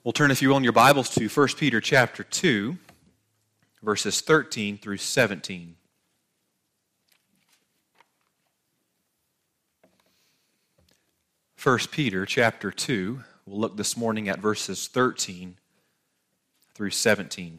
We'll turn, if you will, in your Bibles to 1 Peter chapter 2, verses 13 through 17. First Peter chapter 2, we'll look this morning at verses 13 through 17.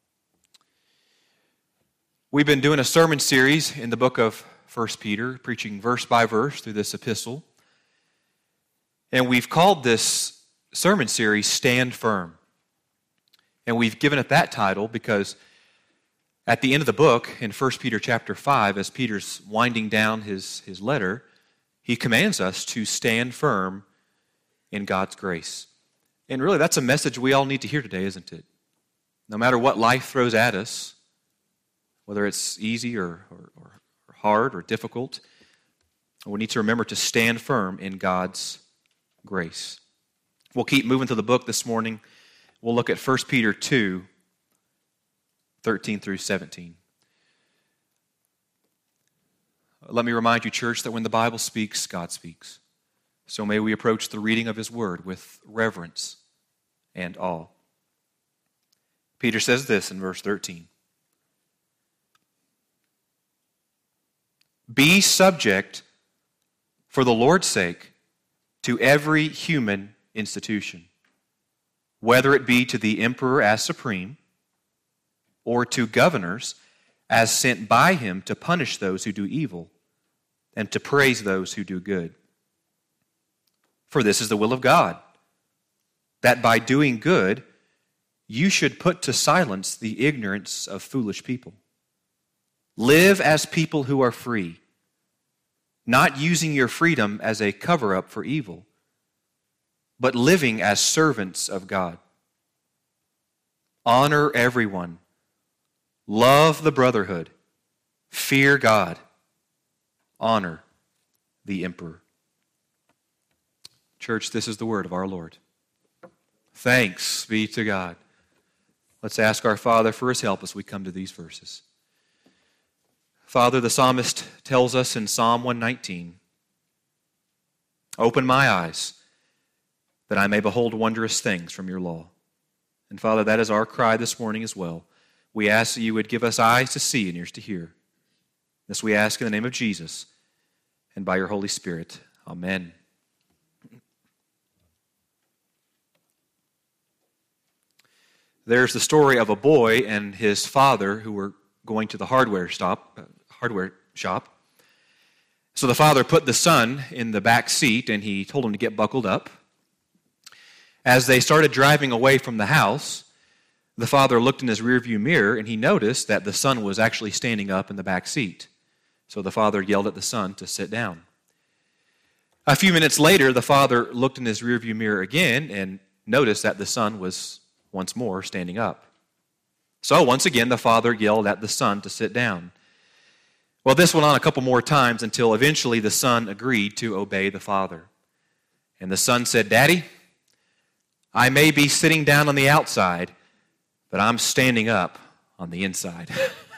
We've been doing a sermon series in the book of 1 Peter, preaching verse by verse through this epistle. And we've called this sermon series, Stand Firm. And we've given it that title because at the end of the book, in 1 Peter chapter 5, as Peter's winding down his letter, he commands us to stand firm in God's grace. And really, that's a message we all need to hear today, isn't it? No matter what life throws at us, whether it's easy or hard or difficult, we need to remember to stand firm in God's grace. We'll keep moving through the book this morning. We'll look at 1 Peter 2, 13 through 17. Let me remind you, church, that when the Bible speaks, God speaks. So may we approach the reading of His Word with reverence and awe. Peter says this in verse 13. Be subject, for the Lord's sake, to every human institution, whether it be to the emperor as supreme, or to governors as sent by him to punish those who do evil and to praise those who do good. For this is the will of God, that by doing good you should put to silence the ignorance of foolish people. Live as people who are free, not using your freedom as a cover-up for evil, but living as servants of God. Honor everyone. Love the brotherhood. Fear God. Honor the emperor. Church, this is the word of our Lord. Thanks be to God. Let's ask our Father for His help as we come to these verses. Father, the psalmist tells us in Psalm 119, open my eyes, that I may behold wondrous things from your law. And Father, that is our cry this morning as well. We ask that you would give us eyes to see and ears to hear. This we ask in the name of Jesus and by your Holy Spirit. Amen. There's the story of a boy and his father who were going to the hardware shop. So the father put the son in the back seat and he told him to get buckled up. As they started driving away from the house, the father looked in his rearview mirror and he noticed that the son was actually standing up in the back seat. So the father yelled at the son to sit down. A few minutes later, the father looked in his rearview mirror again and noticed that the son was once more standing up. So once again, the father yelled at the son to sit down. Well, this went on a couple more times until eventually the son agreed to obey the father. And the son said, Daddy, I may be sitting down on the outside, but I'm standing up on the inside.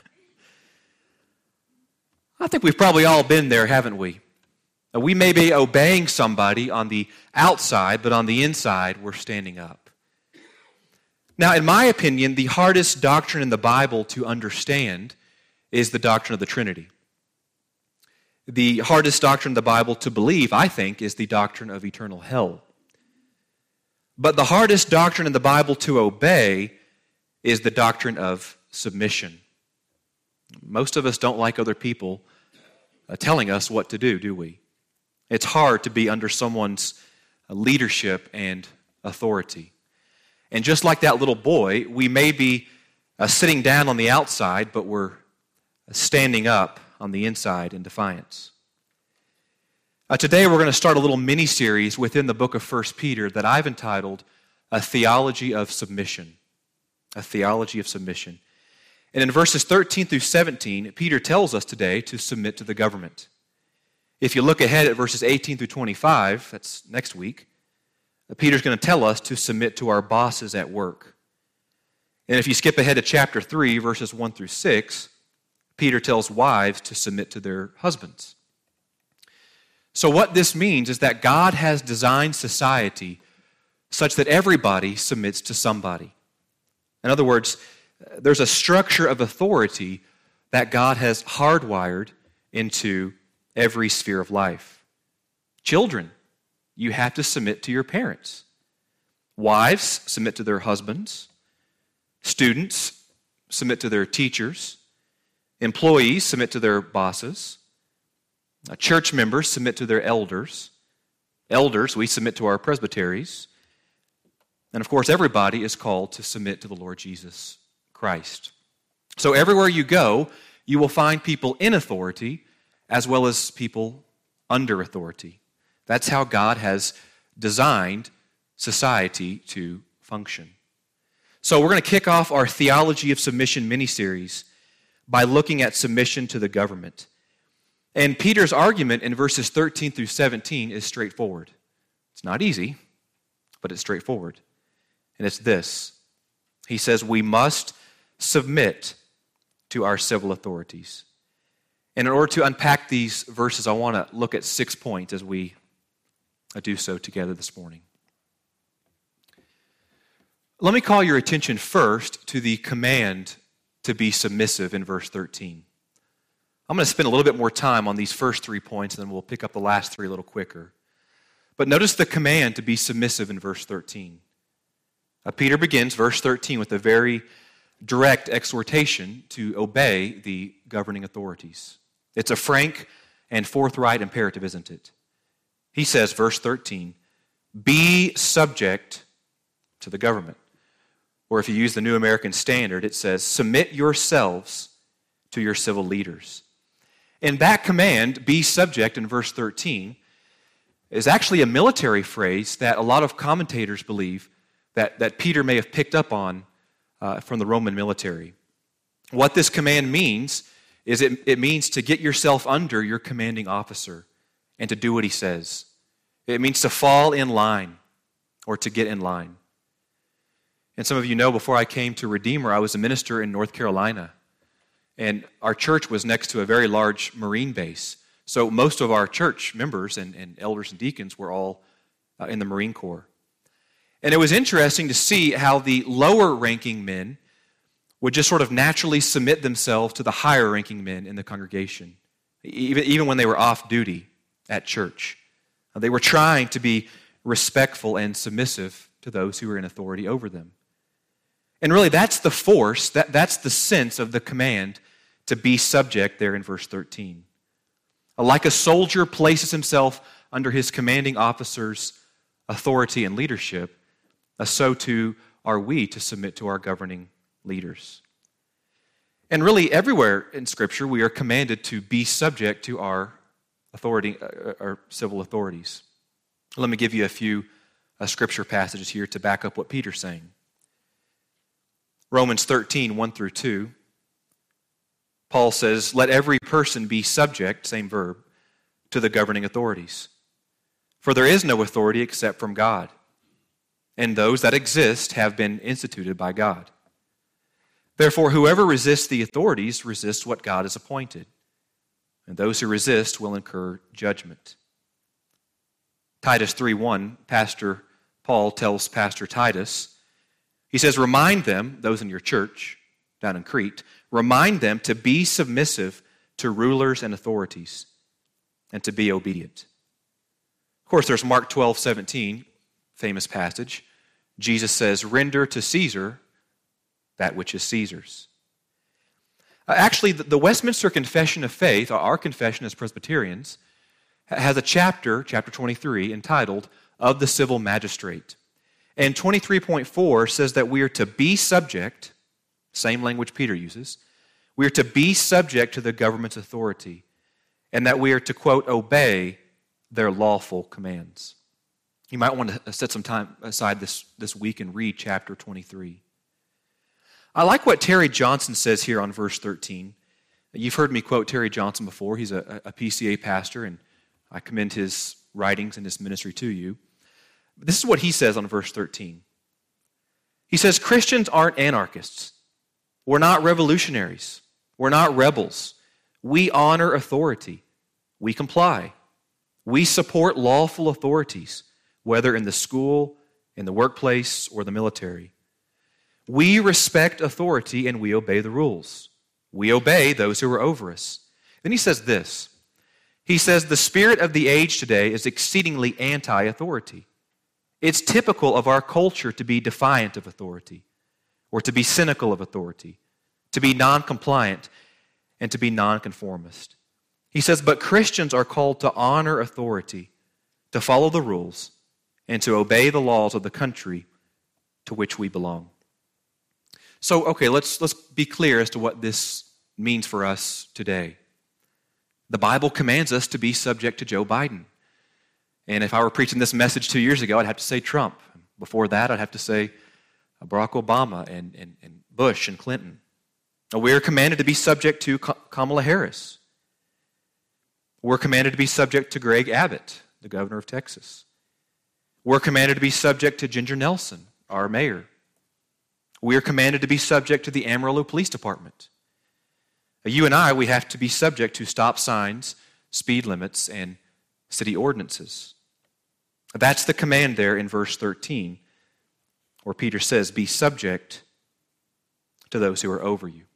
I think we've probably all been there, haven't we? We may be obeying somebody on the outside, but on the inside, we're standing up. Now, in my opinion, the hardest doctrine in the Bible to understand is the doctrine of the Trinity. The hardest doctrine in the Bible to believe, I think, is the doctrine of eternal hell. But the hardest doctrine in the Bible to obey is the doctrine of submission. Most of us don't like other people telling us what to do we? It's hard to be under someone's leadership and authority. And just like that little boy, we may be sitting down on the outside, but we're standing up on the inside in defiance. Today we're going to start a little mini-series within the book of 1 Peter that I've entitled A Theology of Submission. A Theology of Submission. And in verses 13 through 17, Peter tells us today to submit to the government. If you look ahead at verses 18 through 25, that's next week, Peter's going to tell us to submit to our bosses at work. And if you skip ahead to chapter 3, verses 1 through 6, Peter tells wives to submit to their husbands. So what this means is that God has designed society such that everybody submits to somebody. In other words, there's a structure of authority that God has hardwired into every sphere of life. Children, you have to submit to your parents. Wives, submit to their husbands. Students, submit to their teachers. Employees, submit to their bosses. Church members, submit to their elders. Elders, we submit to our presbyteries. And of course, everybody is called to submit to the Lord Jesus Christ. So everywhere you go, you will find people in authority as well as people under authority. That's how God has designed society to function. So we're going to kick off our Theology of Submission mini-series by looking at submission to the government. And Peter's argument in verses 13 through 17 is straightforward. It's not easy, but it's straightforward. And it's this. He says, we must submit to our civil authorities. And in order to unpack these verses, I want to look at 6 points as we do so together this morning. Let me call your attention first to the command to be submissive in verse 13. I'm going to spend a little bit more time on these first 3 points, and then we'll pick up the last 3 a little quicker. But notice the command to be submissive in verse 13. Peter begins verse 13 with a very direct exhortation to obey the governing authorities. It's a frank and forthright imperative, isn't it? He says, verse 13, be subject to the government. Or if you use the New American Standard, it says, submit yourselves to your civil leaders. And that command, be subject, in verse 13, is actually a military phrase that a lot of commentators believe that Peter may have picked up on from the Roman military. What this command means is it means to get yourself under your commanding officer and to do what he says. It means to fall in line or to get in line. And some of you know, before I came to Redeemer, I was a minister in North Carolina. And our church was next to a very large Marine base. So most of our church members and elders and deacons were all in the Marine Corps. And it was interesting to see how the lower-ranking men would just sort of naturally submit themselves to the higher-ranking men in the congregation, even when they were off duty at church. They were trying to be respectful and submissive to those who were in authority over them. And really, that's the force, that's the sense of the command to be subject there in verse 13. Like a soldier places himself under his commanding officer's authority and leadership, so too are we to submit to our governing leaders. And really, everywhere in Scripture, we are commanded to be subject to our authority, our civil authorities. Let me give you a few Scripture passages here to back up what Peter's saying. Romans 13, 1 through 2, Paul says, let every person be subject, same verb, to the governing authorities. For there is no authority except from God, and those that exist have been instituted by God. Therefore, whoever resists the authorities resists what God has appointed, and those who resist will incur judgment. Titus 3:1, Pastor Paul tells Pastor Titus, he says, remind them, those in your church down in Crete, remind them to be submissive to rulers and authorities and to be obedient. Of course, there's Mark 12:17, famous passage. Jesus says, render to Caesar that which is Caesar's. Actually, the Westminster Confession of Faith, our confession as Presbyterians, has a chapter 23, entitled, Of the Civil Magistrate. And 23.4 says that we are to be subject, same language Peter uses, we are to be subject to the government's authority, and that we are to, quote, obey their lawful commands. You might want to set some time aside this week and read chapter 23. I like what Terry Johnson says here on verse 13. You've heard me quote Terry Johnson before. He's a PCA pastor, and I commend his writings and his ministry to you. This is what he says on verse 13. He says, Christians aren't anarchists. We're not revolutionaries. We're not rebels. We honor authority. We comply. We support lawful authorities, whether in the school, in the workplace, or the military. We respect authority and we obey the rules. We obey those who are over us. Then he says this. He says, the spirit of the age today is exceedingly anti-authority. It's typical of our culture to be defiant of authority, or to be cynical of authority, to be non-compliant, and to be non-conformist. He says, but Christians are called to honor authority, to follow the rules, and to obey the laws of the country to which we belong. So, okay, let's be clear as to what this means for us today. The Bible commands us to be subject to Joe Biden. And if I were preaching this message 2 years ago, I'd have to say Trump. Before that, I'd have to say Barack Obama and Bush and Clinton. We're commanded to be subject to Kamala Harris. We're commanded to be subject to Greg Abbott, the governor of Texas. We're commanded to be subject to Ginger Nelson, our mayor. We are commanded to be subject to the Amarillo Police Department. You and I, we have to be subject to stop signs, speed limits, and city ordinances. That's the command there in verse 13, where Peter says, be subject to those who are over you.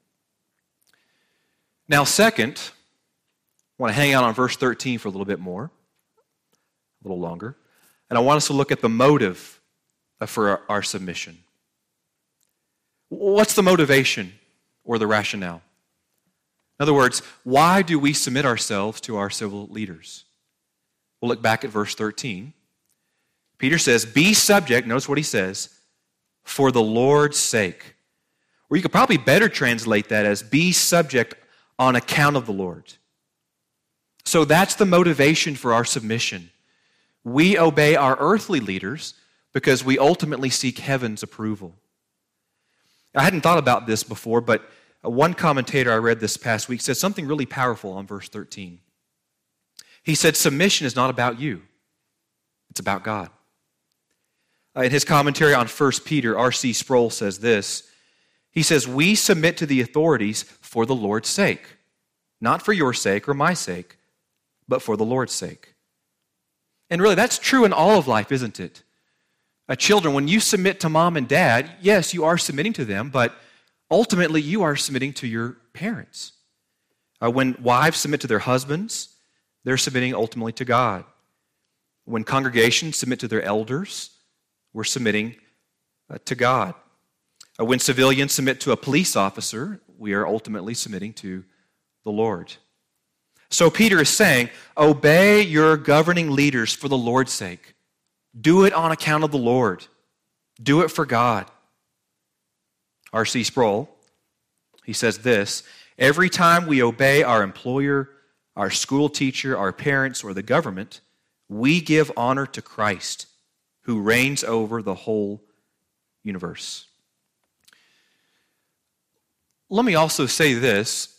Now, second, I want to hang out on verse 13 for a little bit more, a little longer, and I want us to look at the motive for our submission. What's the motivation or the rationale? In other words, why do we submit ourselves to our civil leaders? We'll look back at verse 13. Peter says, be subject, notice what he says, for the Lord's sake. Or you could probably better translate that as be subject on account of the Lord. So that's the motivation for our submission. We obey our earthly leaders because we ultimately seek heaven's approval. I hadn't thought about this before, but one commentator I read this past week said something really powerful on verse 13. He said, submission is not about you. It's about God. In his commentary on 1 Peter, R.C. Sproul says this. He says, we submit to the authorities for the Lord's sake. Not for your sake or my sake, but for the Lord's sake. And really, that's true in all of life, isn't it? Children, when you submit to mom and dad, yes, you are submitting to them, but ultimately you are submitting to your parents. When wives submit to their husbands, they're submitting ultimately to God. When congregations submit to their elders, we're submitting to God. When civilians submit to a police officer, we are ultimately submitting to the Lord. So Peter is saying, obey your governing leaders for the Lord's sake. Do it on account of the Lord. Do it for God. R.C. Sproul, he says this, every time we obey our employer, our school teacher, our parents, or the government, we give honor to Christ, who reigns over the whole universe. Let me also say this.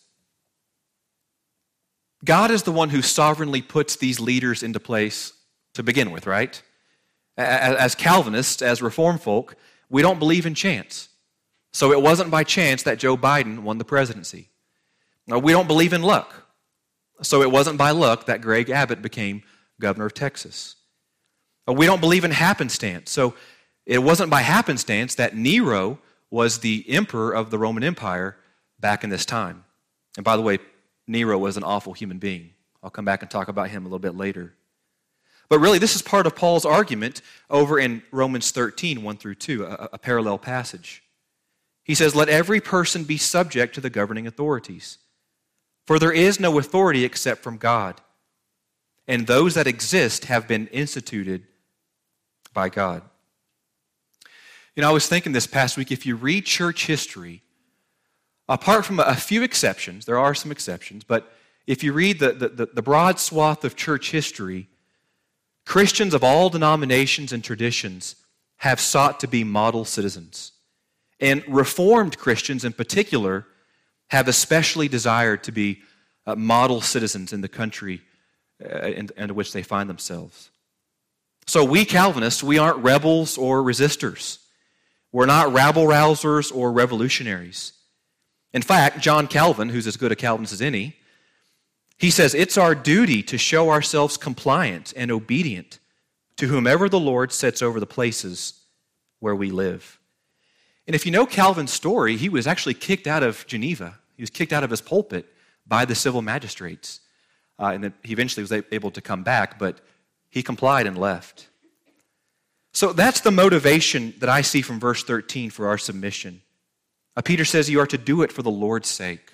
God is the one who sovereignly puts these leaders into place to begin with, right? As Calvinists, as Reformed folk, we don't believe in chance. So it wasn't by chance that Joe Biden won the presidency. We don't believe in luck. So it wasn't by luck that Greg Abbott became governor of Texas. We don't believe in happenstance. So it wasn't by happenstance that Nero was the emperor of the Roman Empire back in this time. And by the way, Nero was an awful human being. I'll come back and talk about him a little bit later. But really, this is part of Paul's argument over in Romans 13, 1 through 2, a parallel passage. He says, let every person be subject to the governing authorities. For there is no authority except from God, and those that exist have been instituted by God. You know, I was thinking this past week, if you read church history, apart from a few exceptions, there are some exceptions, but if you read the broad swath of church history, Christians of all denominations and traditions have sought to be model citizens. And Reformed Christians in particular have especially desired to be model citizens in the country in which they find themselves. So we Calvinists, we aren't rebels or resistors. We're not rabble-rousers or revolutionaries. In fact, John Calvin, who's as good a Calvinist as any, he says it's our duty to show ourselves compliant and obedient to whomever the Lord sets over the places where we live. And if you know Calvin's story, he was actually kicked out of Geneva. He was kicked out of his pulpit by the civil magistrates. And then he eventually was able to come back, but he complied and left. So that's the motivation that I see from verse 13 for our submission. Peter says you are to do it for the Lord's sake.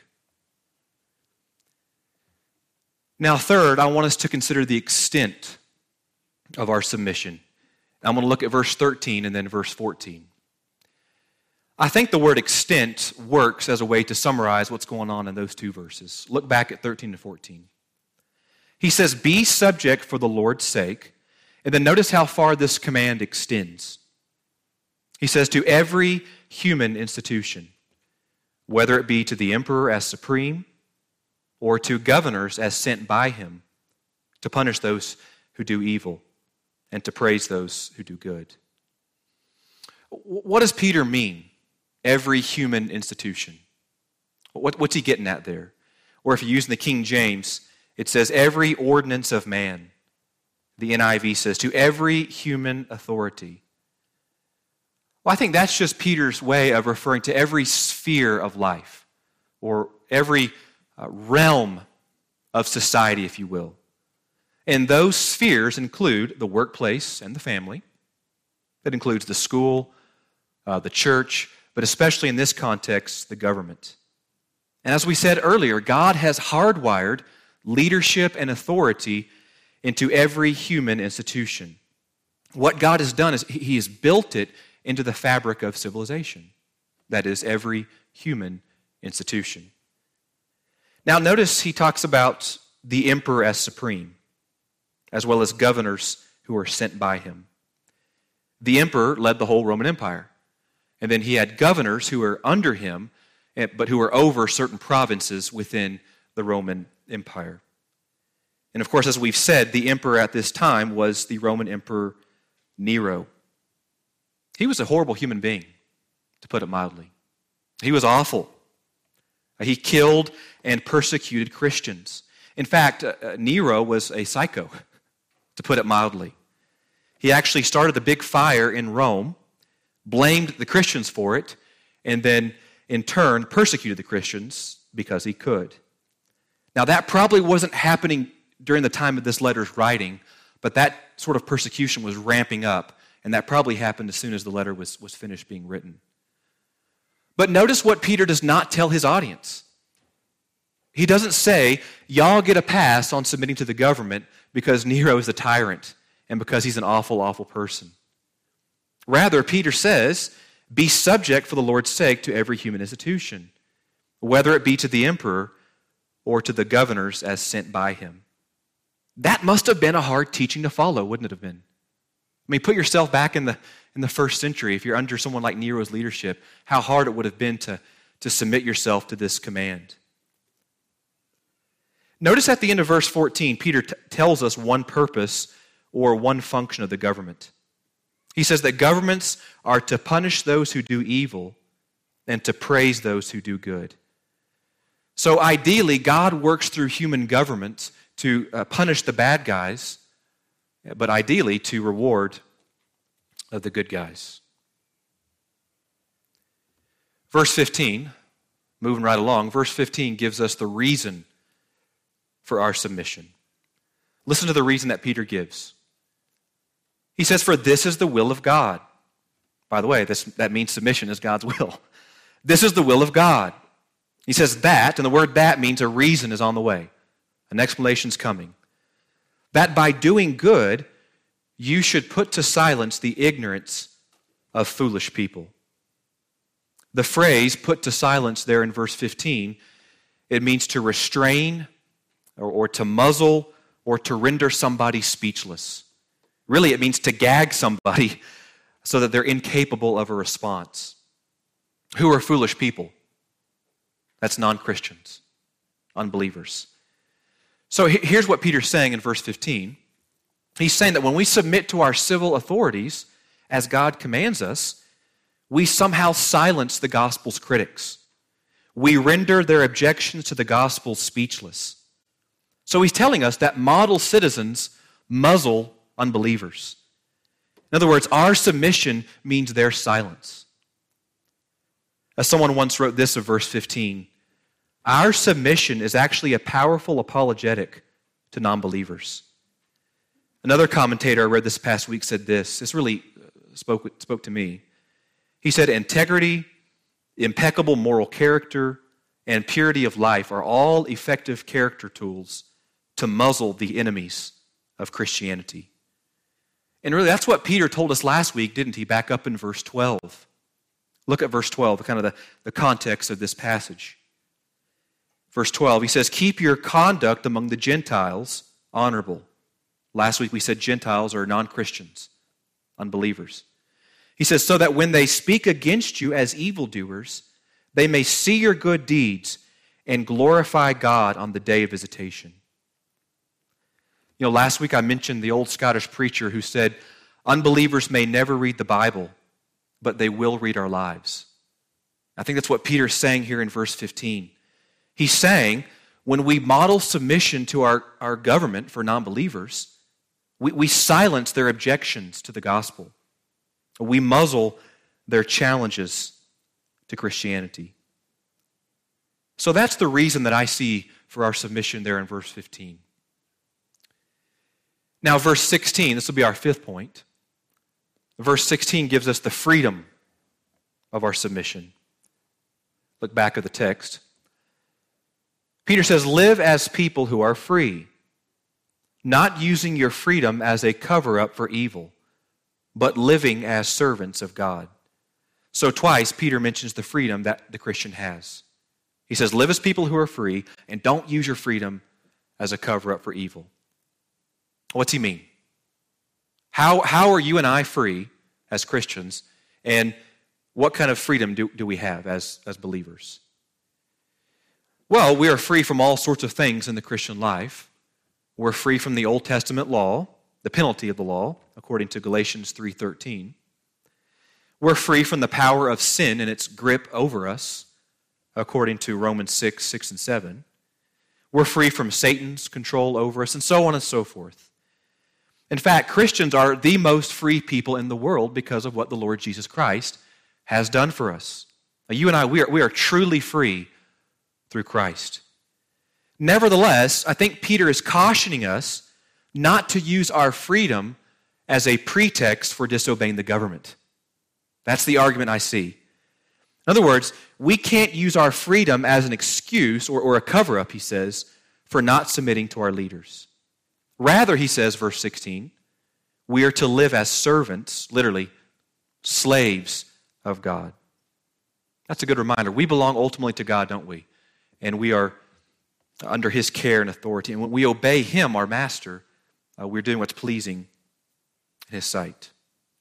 Now, third, I want us to consider the extent of our submission. I'm going to look at verse 13 and then verse 14. I think the word extent works as a way to summarize what's going on in those two verses. Look back at 13 to 14. He says, be subject for the Lord's sake. And then notice how far this command extends. He says, to every human institution, whether it be to the emperor as supreme or to governors as sent by him to punish those who do evil and to praise those who do good. What does Peter mean? Every human institution. What's he getting at there? Or if you're using the King James, it says every ordinance of man. The NIV says to every human authority. Well, I think that's just Peter's way of referring to every sphere of life or every realm of society, if you will. And those spheres include the workplace and the family. That includes the school, the church, but especially in this context, the government. And as we said earlier, God has hardwired leadership and authority into every human institution. What God has done is He has built it into the fabric of civilization. That is, every human institution. Now notice he talks about the emperor as supreme, as well as governors who are sent by him. The emperor led the whole Roman Empire. And then he had governors who were under him, but who were over certain provinces within the Roman Empire. And of course, as we've said, the emperor at this time was the Roman Emperor Nero. He was a horrible human being, to put it mildly. He was awful. He killed and persecuted Christians. In fact, Nero was a psycho, to put it mildly. He actually started the big fire in Rome, blamed the Christians for it, and then in turn persecuted the Christians because he could. Now that probably wasn't happening during the time of this letter's writing, but that sort of persecution was ramping up, and that probably happened as soon as the letter was finished being written. But notice what Peter does not tell his audience. He doesn't say, y'all get a pass on submitting to the government because Nero is a tyrant and because he's an awful, awful person. Rather, Peter says, be subject for the Lord's sake to every human institution, whether it be to the emperor or to the governors as sent by him. That must have been a hard teaching to follow, wouldn't it have been? I mean, put yourself back in the first century. If you're under someone like Nero's leadership, how hard it would have been to submit yourself to this command. Notice at the end of verse 14, Peter tells us one purpose or one function of the government. He says that governments are to punish those who do evil and to praise those who do good. So ideally, God works through human government to punish the bad guys, but ideally to reward the good guys. Verse 15, moving right along, verse 15 gives us the reason for our submission. Listen to the reason that Peter gives. He says, for this is the will of God. By the way, that means submission is God's will. This is the will of God. He says that, and the word that means a reason is on the way. An explanation's coming. That by doing good, you should put to silence the ignorance of foolish people. The phrase put to silence there in verse 15, it means to restrain or to muzzle or to render somebody speechless. Really, it means to gag somebody so that they're incapable of a response. Who are foolish people? That's non-Christians, unbelievers. So here's what Peter's saying in verse 15. He's saying that when we submit to our civil authorities, as God commands us, we somehow silence the gospel's critics. We render their objections to the gospel speechless. So he's telling us that model citizens muzzle unbelievers. In other words, our submission means their silence. As someone once wrote this of verse 15, our submission is actually a powerful apologetic to non-believers. Another commentator I read this past week said this. This really spoke to me. He said, integrity, impeccable moral character, and purity of life are all effective character tools to muzzle the enemies of Christianity. And really, that's what Peter told us last week, didn't he? Back up in verse 12. Look at verse 12, kind of the context of this passage. Verse 12, he says, keep your conduct among the Gentiles honorable. Last week we said Gentiles are non-Christians, unbelievers. He says, so that when they speak against you as evildoers, they may see your good deeds and glorify God on the day of visitation. You know, last week I mentioned the old Scottish preacher who said, unbelievers may never read the Bible, but they will read our lives. I think that's what Peter's saying here in verse 15. He's saying, when we model submission to our government for non-believers, we silence their objections to the gospel. We muzzle their challenges to Christianity. So that's the reason that I see for our submission there in verse 15. Now, verse 16, this will be our fifth point. Verse 16 gives us the freedom of our submission. Look back at the text. Peter says, live as people who are free, not using your freedom as a cover-up for evil, but living as servants of God. So twice, Peter mentions the freedom that the Christian has. He says, live as people who are free, and don't use your freedom as a cover-up for evil. What's he mean? How are you and I free as Christians, and what kind of freedom do we have as believers? Well, we are free from all sorts of things in the Christian life. We're free from the Old Testament law, the penalty of the law, according to Galatians 3:13. We're free from the power of sin and its grip over us, according to Romans 6 and 7. We're free from Satan's control over us, and so on and so forth. In fact, Christians are the most free people in the world because of what the Lord Jesus Christ has done for us. Now, you and I, we are truly free through Christ. Nevertheless, I think Peter is cautioning us not to use our freedom as a pretext for disobeying the government. That's the argument I see. In other words, we can't use our freedom as an excuse or a cover-up, he says, for not submitting to our leaders. Rather, he says, verse 16, we are to live as servants, literally, slaves of God. That's a good reminder. We belong ultimately to God, don't we? And we are under His care and authority. And when we obey Him, our Master, we're doing what's pleasing in His sight.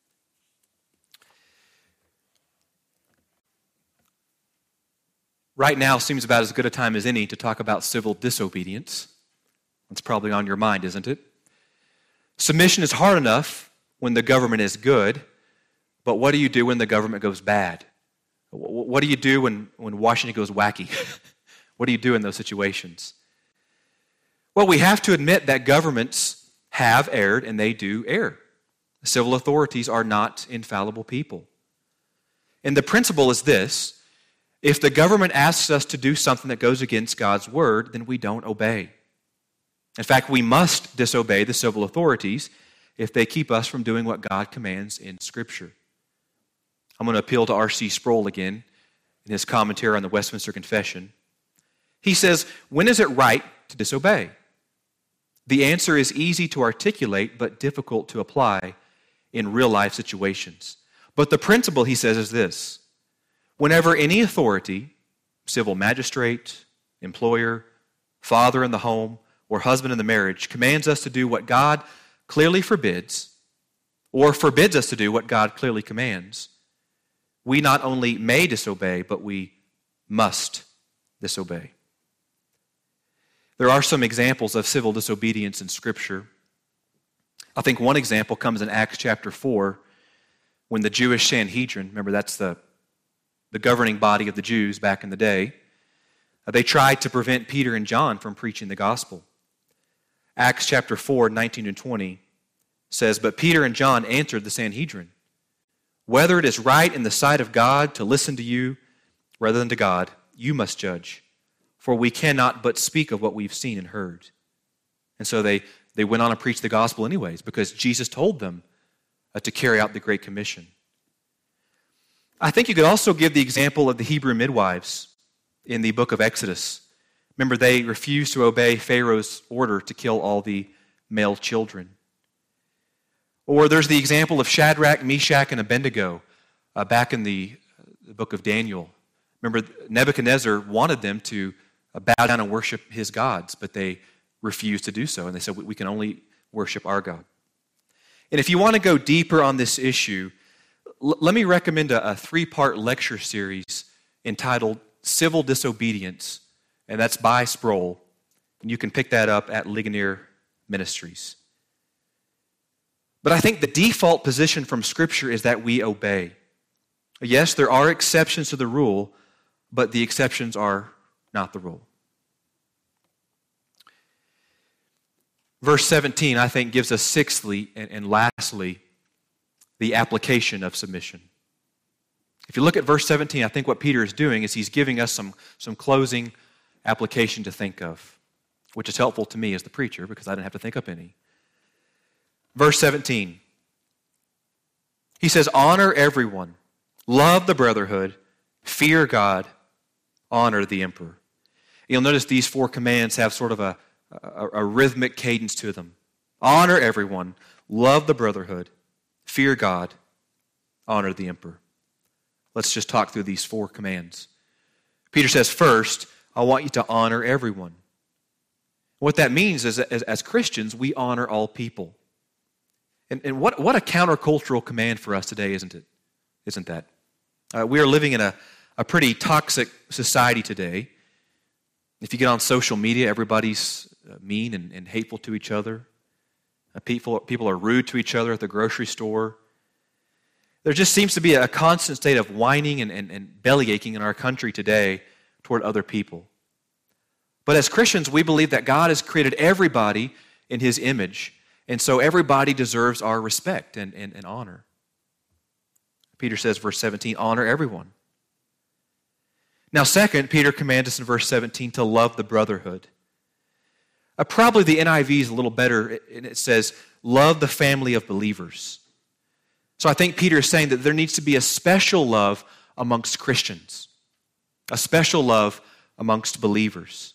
Right now seems about as good a time as any to talk about civil disobedience. That's probably on your mind, isn't it? Submission is hard enough when the government is good, but what do you do when the government goes bad? What do you do when Washington goes wacky? What do you do in those situations? Well, we have to admit that governments have erred, and they do err. The civil authorities are not infallible people. And the principle is this: if the government asks us to do something that goes against God's word, then we don't obey. In fact, we must disobey the civil authorities if they keep us from doing what God commands in Scripture. I'm going to appeal to R.C. Sproul again in his commentary on the Westminster Confession. He says, when is it right to disobey? The answer is easy to articulate but difficult to apply in real-life situations. But the principle, he says, is this: whenever any authority, civil magistrate, employer, father in the home, or husband in the marriage, commands us to do what God clearly forbids, or forbids us to do what God clearly commands, we not only may disobey, but we must disobey. There are some examples of civil disobedience in Scripture. I think one example comes in Acts chapter 4, when the Jewish Sanhedrin, remember that's the governing body of the Jews back in the day, they tried to prevent Peter and John from preaching the gospel. Acts chapter 4, 19 and 20, says, "But Peter and John answered the Sanhedrin, 'Whether it is right in the sight of God to listen to you rather than to God, you must judge. For we cannot but speak of what we've seen and heard.'" And so they went on and preached the gospel anyways, because Jesus told them to carry out the Great Commission. I think you could also give the example of the Hebrew midwives in the book of Exodus. Remember, they refused to obey Pharaoh's order to kill all the male children. Or there's the example of Shadrach, Meshach, and Abednego back in the book of Daniel. Remember, Nebuchadnezzar wanted them to bow down and worship his gods, but they refused to do so, and they said, we can only worship our God. And if you want to go deeper on this issue, let me recommend a 3-part lecture series entitled Civil Disobedience, and that's by Sproul. And you can pick that up at Ligonier Ministries. But I think the default position from Scripture is that we obey. Yes, there are exceptions to the rule, but the exceptions are not the rule. Verse 17, I think, gives us sixthly and lastly the application of submission. If you look at verse 17, I think what Peter is doing is he's giving us some closing application to think of, which is helpful to me as the preacher because I didn't have to think up any. Verse 17, he says, "Honor everyone, love the brotherhood, fear God, honor the emperor." You'll notice these 4 commands have sort of a rhythmic cadence to them. Honor everyone, love the brotherhood, fear God, honor the emperor. Let's just talk through these 4 commands. Peter says, first, I want you to honor everyone. What that means is that as Christians, we honor all people. And what a countercultural command for us today, isn't it? Isn't that? We are living in a pretty toxic society today. If you get on social media, everybody's mean and hateful to each other. People are rude to each other at the grocery store. There just seems to be a constant state of whining and bellyaching in our country today toward other people. But as Christians, we believe that God has created everybody in His image, and so everybody deserves our respect and honor. Peter says, verse 17, honor everyone. Now, second, Peter commands us in verse 17 to love the brotherhood. Probably the NIV is a little better, and it says, love the family of believers. So I think Peter is saying that there needs to be a special love amongst Christians, a special love amongst believers.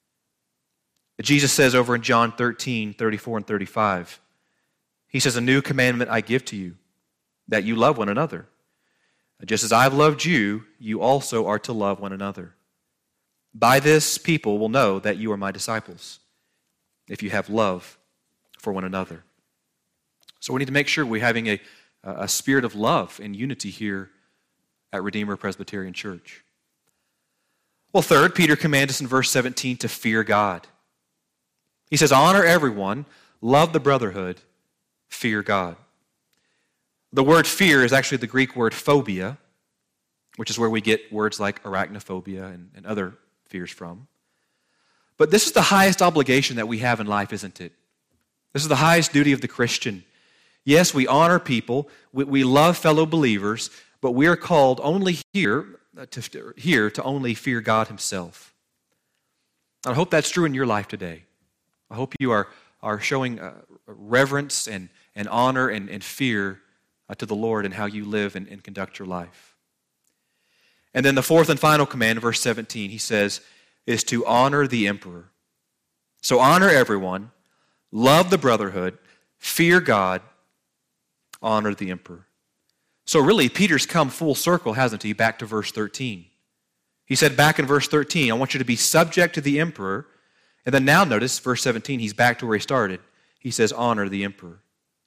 Jesus says over in John 13, 34 and 35, He says, "A new commandment I give to you, that you love one another. Just as I've loved you, you also are to love one another. By this people will know that you are my disciples, if you have love for one another." So we need to make sure we're having a spirit of love and unity here at Redeemer Presbyterian Church. Well, third, Peter commands us in verse 17 to fear God. He says, honor everyone, love the brotherhood, fear God. The word fear is actually the Greek word phobia, which is where we get words like arachnophobia and other fears from. But this is the highest obligation that we have in life, isn't it? This is the highest duty of the Christian. Yes, we honor people, we love fellow believers, but we are called only here to only fear God Himself. I hope that's true in your life today. I hope you are showing reverence and honor and fear to the Lord and how you live and conduct your life. And then the fourth and final command, verse 17, he says, is to honor the emperor. So honor everyone, love the brotherhood, fear God, honor the emperor. So really, Peter's come full circle, hasn't he, back to verse 13. He said back in verse 13, I want you to be subject to the emperor. And then now notice, verse 17, he's back to where he started. He says, honor the emperor.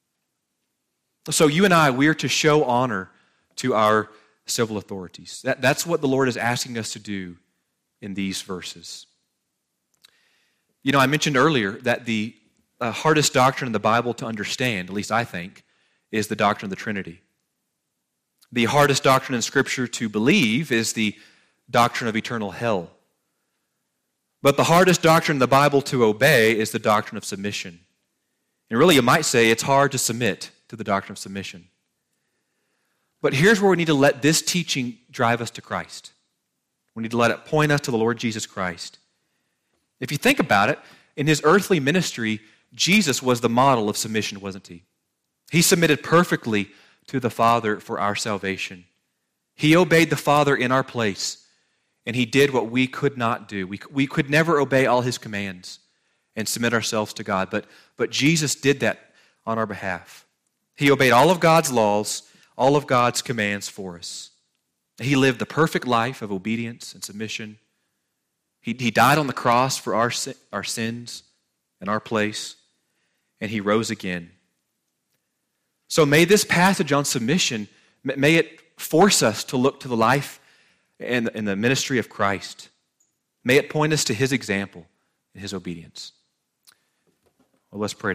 So you and I, we are to show honor to our civil authorities. That's what the Lord is asking us to do in these verses. You know, I mentioned earlier that the hardest doctrine in the Bible to understand, at least I think, is the doctrine of the Trinity. The hardest doctrine in Scripture to believe is the doctrine of eternal hell. But the hardest doctrine in the Bible to obey is the doctrine of submission. And really, you might say it's hard to submit to the doctrine of submission. But here's where we need to let this teaching drive us to Christ. We need to let it point us to the Lord Jesus Christ. If you think about it, in his earthly ministry, Jesus was the model of submission, wasn't he? He submitted perfectly to the Father for our salvation. He obeyed the Father in our place, and he did what we could not do. We could never obey all his commands and submit ourselves to God, but Jesus did that on our behalf. He obeyed all of God's laws, all of God's commands for us. He lived the perfect life of obedience and submission. He died on the cross for our sins in our place, and he rose again. So may this passage on submission, may it force us to look to the life and the ministry of Christ. May it point us to his example and his obedience. Well, let's pray together.